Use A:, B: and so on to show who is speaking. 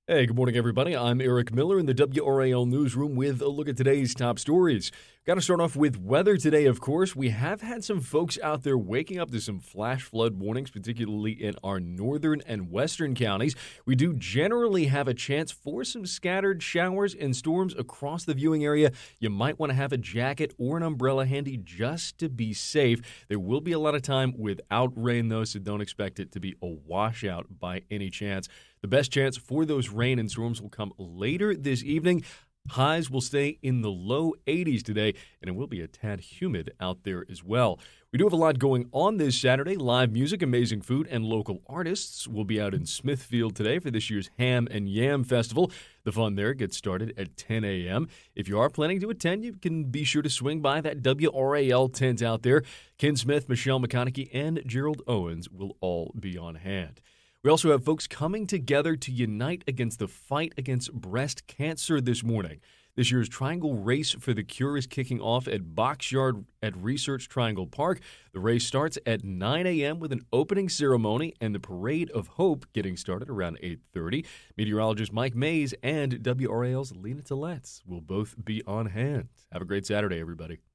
A: Hey, good morning, everybody. I'm Eric Miller in the WRAL newsroom with a look at today's top stories. Got to start off with weather today, of course. We have had some folks out there waking up to some flash flood warnings, particularly in our northern and western counties. We do generally have a chance for some scattered showers and storms across the viewing area. You might want to have a jacket or an umbrella handy just to be safe. There will be a lot of time without rain, though, so don't expect it to be a washout by any chance. The best chance for those rain and storms will come later this evening. Highs will stay in the low 80s today, and it will be a tad humid out there as well. We do have a lot going on this Saturday. Live music, amazing food, and local artists will be out in Smithfield today for this year's Ham and Yam Festival. The fun there gets started at 10 a.m. If you are planning to attend, you can be sure to swing by that WRAL tent out there. Ken Smith, Michelle McConaughey, and Gerald Owens will all be on hand. We also have folks coming together to unite against the fight against breast cancer this morning. This year's Triangle Race for the Cure is kicking off at Boxyard at Research Triangle Park. The race starts at 9 a.m. with an opening ceremony and the Parade of Hope getting started around 8:30. Meteorologist Mike Mays and WRAL's Lena Tilletz will both be on hand. Have a great Saturday, everybody.